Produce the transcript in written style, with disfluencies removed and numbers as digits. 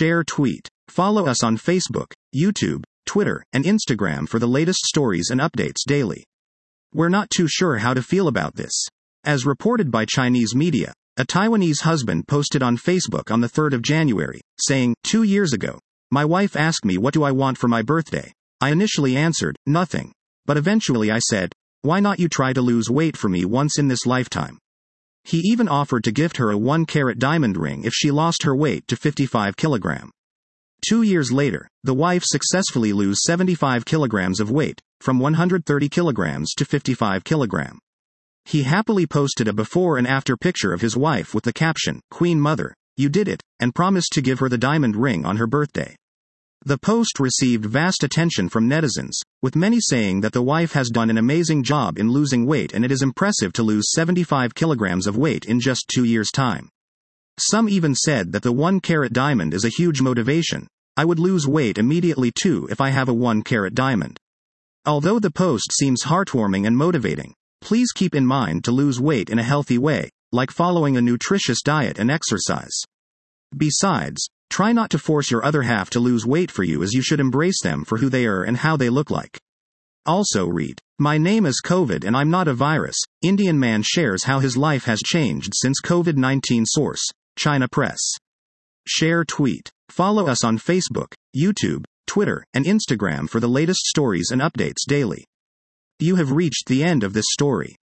Share tweet. Follow us on Facebook, YouTube, Twitter, and Instagram for the latest stories and updates daily. We're not too sure how to feel about this. As reported by Chinese media, a Taiwanese husband posted on Facebook on the 3rd of January, saying, 2 years ago, my wife asked me what do I want for my birthday. I initially answered, nothing. But eventually I said, why not you try to lose weight for me once in this lifetime? He even offered to gift her a 1-carat diamond ring if she lost her weight to 55 kilograms. 2 years later, the wife successfully lose 75 kilograms of weight, from 130 kilograms to 55 kilograms. He happily posted a before and after picture of his wife with the caption, Queen Mother, you did it, and promised to give her the diamond ring on her birthday. The post received vast attention from netizens, with many saying that the wife has done an amazing job in losing weight and it is impressive to lose 75 kilograms of weight in just 2 years' time. Some even said that the 1-carat diamond is a huge motivation. I would lose weight immediately too if I have a 1-carat diamond. Although the post seems heartwarming and motivating, please keep in mind to lose weight in a healthy way, like following a nutritious diet and exercise. Besides, try not to force your other half to lose weight for you, as you should embrace them for who they are and how they look like. Also read, my name is COVID and I'm not a virus. Indian man shares how his life has changed since COVID-19. Source, China Press. Share tweet. Follow us on Facebook, YouTube, Twitter, and Instagram for the latest stories and updates daily. You have reached the end of this story.